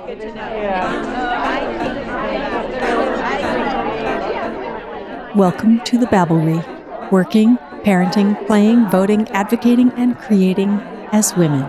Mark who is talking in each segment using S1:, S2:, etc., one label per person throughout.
S1: Welcome to the Babblery, working, parenting, playing, voting, advocating, and creating as women.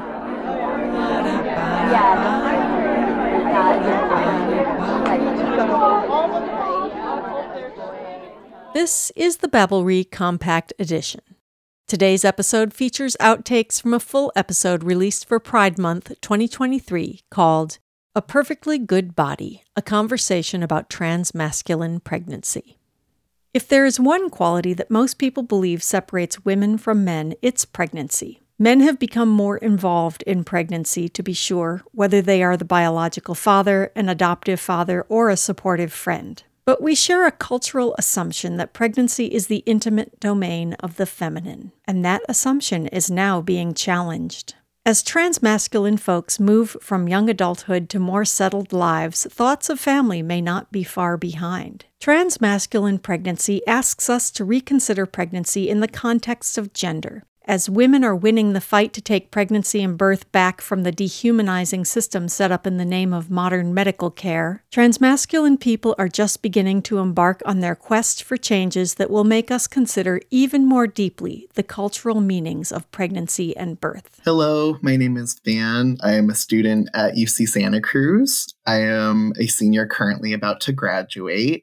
S1: This is the Babblery Compact Edition. Today's episode features outtakes from a full episode released for Pride Month 2023 called A Perfectly Good Body, a Conversation about Transmasculine Pregnancy. If there is one quality that most people believe separates women from men, it's pregnancy. Men have become more involved in pregnancy, to be sure, whether they are the biological father, an adoptive father, or a supportive friend. But we share a cultural assumption that pregnancy is the intimate domain of the feminine, and that assumption is now being challenged. As transmasculine folks move from young adulthood to more settled lives, thoughts of family may not be far behind. Transmasculine pregnancy asks us to reconsider pregnancy in the context of gender. As women are winning the fight to take pregnancy and birth back from the dehumanizing system set up in the name of modern medical care, transmasculine people are just beginning to embark on their quest for changes that will make us consider even more deeply the cultural meanings of pregnancy and birth.
S2: Hello, my name is Van. I am a student at UC Santa Cruz. I am a senior currently about to graduate.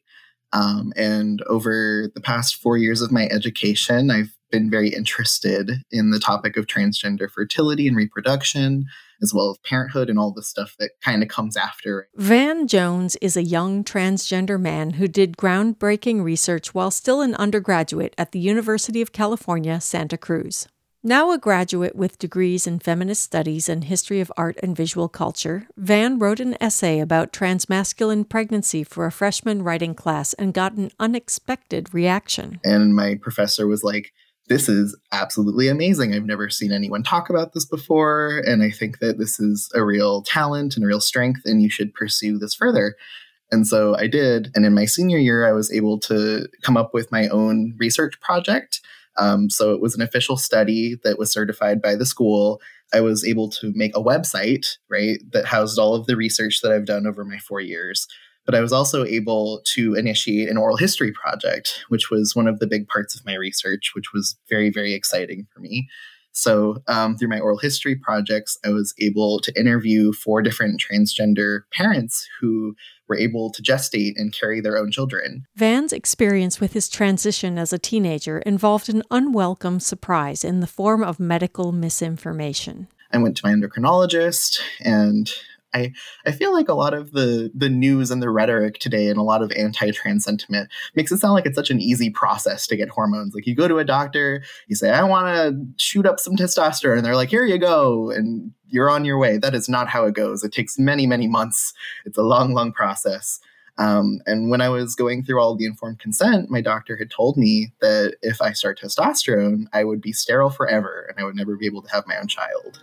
S2: And over the past 4 years of my education, I've been very interested in the topic of transgender fertility and reproduction, as well as parenthood and all the stuff that kind of comes after.
S1: Van Jones is a young transgender man who did groundbreaking research while still an undergraduate at the University of California, Santa Cruz. Now a graduate with degrees in feminist studies and history of art and visual culture, Van wrote an essay about transmasculine pregnancy for a freshman writing class and got an unexpected reaction.
S2: And my professor was like, "This is absolutely amazing. I've never seen anyone talk about this before, and I think that this is a real talent and a real strength, and you should pursue this further." And so I did. And in my senior year, I was able to come up with my own research project. So it was an official study that was certified by the school. I was able to make a website, right, that housed all of the research that I've done over my 4 years. But I was also able to initiate an oral history project, which was one of the big parts of my research, which was very, very exciting for me. So through my oral history projects, I was able to interview 4 different transgender parents who were able to gestate and carry their own children.
S1: Van's experience with his transition as a teenager involved an unwelcome surprise in the form of medical misinformation.
S2: I went to my endocrinologist, and I feel like a lot of the news and the rhetoric today and a lot of anti-trans sentiment makes it sound like it's such an easy process to get hormones. Like you go to a doctor, you say, "I want to shoot up some testosterone," and they're like, "Here you go," and you're on your way. That is not how it goes. It takes many, many months. It's a long, long process. And when I was going through all of the informed consent, my doctor had told me that if I start testosterone, I would be sterile forever and I would never be able to have my own child.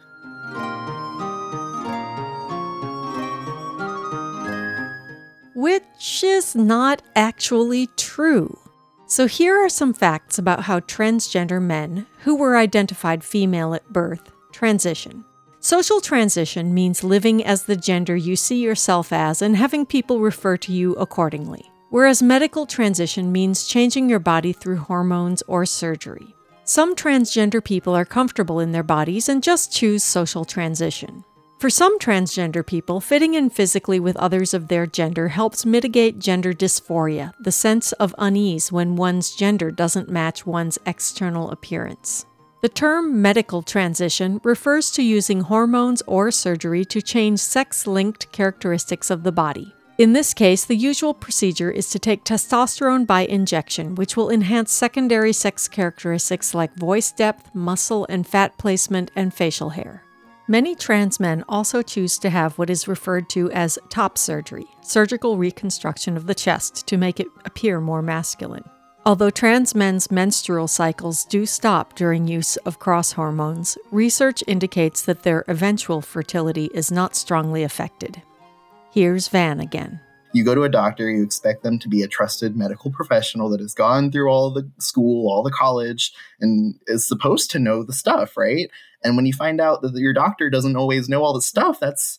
S1: Which is not actually true. So here are some facts about how transgender men, who were identified female at birth, transition. Social transition means living as the gender you see yourself as and having people refer to you accordingly. Whereas medical transition means changing your body through hormones or surgery. Some transgender people are comfortable in their bodies and just choose social transition. For some transgender people, fitting in physically with others of their gender helps mitigate gender dysphoria, the sense of unease when one's gender doesn't match one's external appearance. The term medical transition refers to using hormones or surgery to change sex-linked characteristics of the body. In this case, the usual procedure is to take testosterone by injection, which will enhance secondary sex characteristics like voice depth, muscle and fat placement, and facial hair. Many trans men also choose to have what is referred to as top surgery, surgical reconstruction of the chest to make it appear more masculine. Although trans men's menstrual cycles do stop during use of cross hormones, research indicates that their eventual fertility is not strongly affected. Here's Van again.
S2: You go to a doctor, you expect them to be a trusted medical professional that has gone through all the school, all the college, and is supposed to know the stuff, right? And when you find out that your doctor doesn't always know all the stuff, that's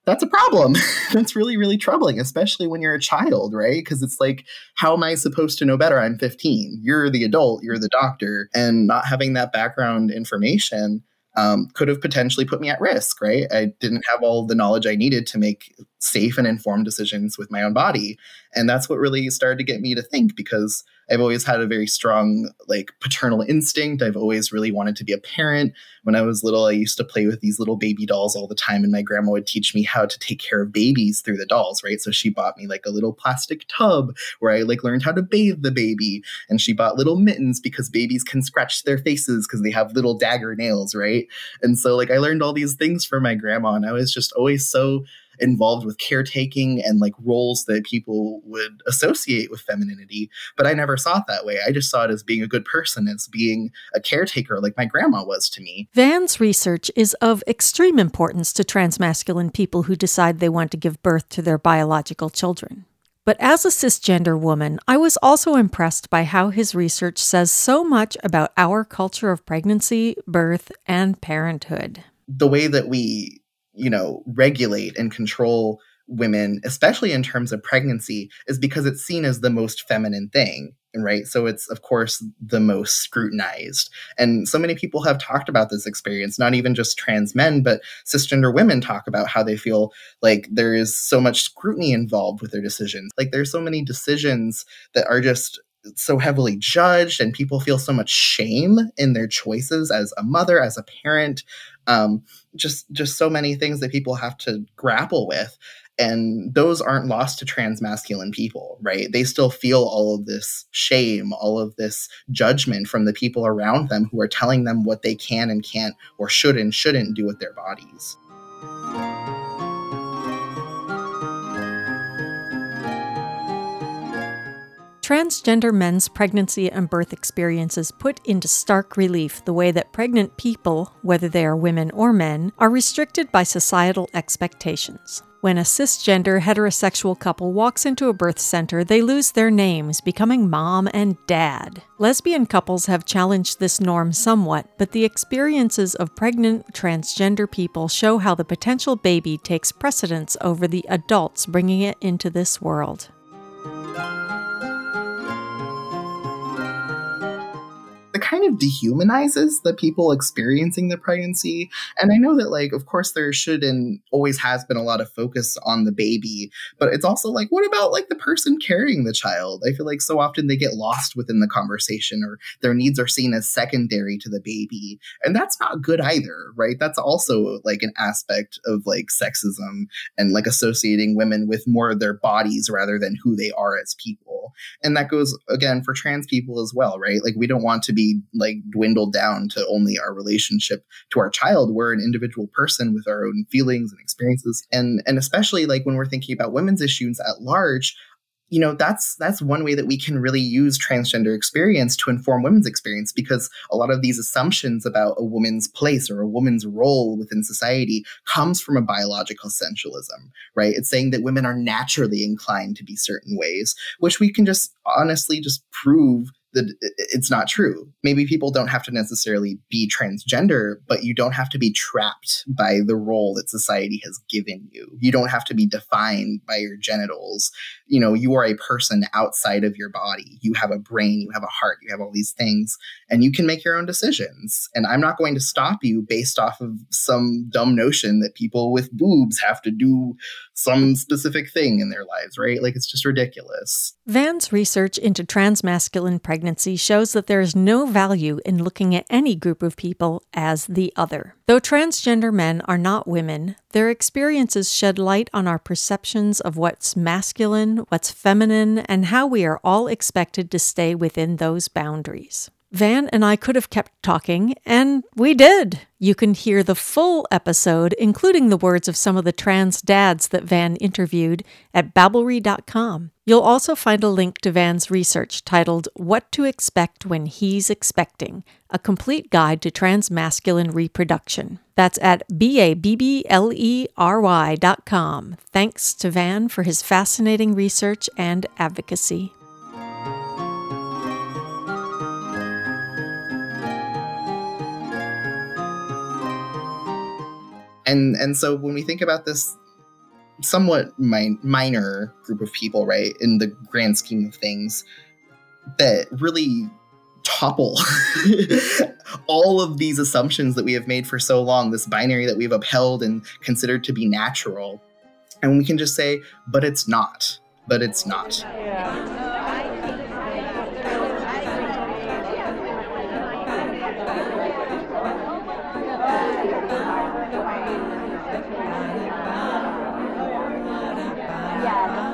S2: that's a problem. That's really, really troubling, especially when you're a child, right? Because it's like, how am I supposed to know better? I'm 15. You're the adult, you're the doctor. And not having that background information could have potentially put me at risk, right? I didn't have all the knowledge I needed to make safe and informed decisions with my own body. And that's what really started to get me to think, because I've always had a very strong like paternal instinct. I've always really wanted to be a parent. When I was little, I used to play with these little baby dolls all the time, and my grandma would teach me how to take care of babies through the dolls, right? So she bought me like a little plastic tub where I like learned how to bathe the baby, and she bought little mittens because babies can scratch their faces because they have little dagger nails, right? And so like I learned all these things from my grandma, and I was just always so involved with caretaking and like roles that people would associate with femininity. But I never saw it that way. I just saw it as being a good person, as being a caretaker like my grandma was to me.
S1: Van's research is of extreme importance to transmasculine people who decide they want to give birth to their biological children. But as a cisgender woman, I was also impressed by how his research says so much about our culture of pregnancy, birth, and parenthood.
S2: The way that we regulate and control women, especially in terms of pregnancy, is because it's seen as the most feminine thing, right? So it's, of course, the most scrutinized. And so many people have talked about this experience, not even just trans men, but cisgender women talk about how they feel like there is so much scrutiny involved with their decisions. Like there's so many decisions that are just so heavily judged, and people feel so much shame in their choices as a mother, as a parent, just so many things that people have to grapple with. And those aren't lost to transmasculine people, right? They still feel all of this shame, all of this judgment from the people around them who are telling them what they can and can't, or should and shouldn't do with their bodies.
S1: Transgender men's pregnancy and birth experiences put into stark relief the way that pregnant people, whether they are women or men, are restricted by societal expectations. When a cisgender heterosexual couple walks into a birth center, they lose their names, becoming mom and dad. Lesbian couples have challenged this norm somewhat, but the experiences of pregnant transgender people show how the potential baby takes precedence over the adults bringing it into this world.
S2: It kind of dehumanizes the people experiencing the pregnancy. And I know that, like, of course, there should and always has been a lot of focus on the baby, but it's also like, what about like the person carrying the child? I feel like so often they get lost within the conversation, or their needs are seen as secondary to the baby. And that's not good either, right? That's also like an aspect of like sexism and like associating women with more of their bodies rather than who they are as people. And that goes again for trans people as well, right? Like we don't want to be like dwindled down to only our relationship to our child. We're an individual person with our own feelings and experiences. And especially like when we're thinking about women's issues at large, you know, that's one way that we can really use transgender experience to inform women's experience, because a lot of these assumptions about a woman's place or a woman's role within society comes from a biological essentialism, right? It's saying that women are naturally inclined to be certain ways, which we can just honestly just prove that it's not true. Maybe people don't have to necessarily be transgender, but you don't have to be trapped by the role that society has given you. You don't have to be defined by your genitals. You know, you are a person outside of your body. You have a brain, you have a heart, you have all these things, and you can make your own decisions. And I'm not going to stop you based off of some dumb notion that people with boobs have to do some specific thing in their lives, right? Like, it's just ridiculous.
S1: Van's research into transmasculine pregnancy shows that there is no value in looking at any group of people as the other. Though transgender men are not women, their experiences shed light on our perceptions of what's masculine, what's feminine, and how we are all expected to stay within those boundaries. Van and I could have kept talking, and we did. You can hear the full episode, including the words of some of the trans dads that Van interviewed, at Babblery.com. You'll also find a link to Van's research titled What to Expect When He's Expecting, a complete guide to transmasculine reproduction. That's at BABBLERY.com. Thanks to Van for his fascinating research and advocacy.
S2: And so when we think about this somewhat minor group of people, right, in the grand scheme of things, that really topple all of these assumptions that we have made for so long, this binary that we've upheld and considered to be natural. And we can just say, but it's not. But it's not.
S3: Yeah.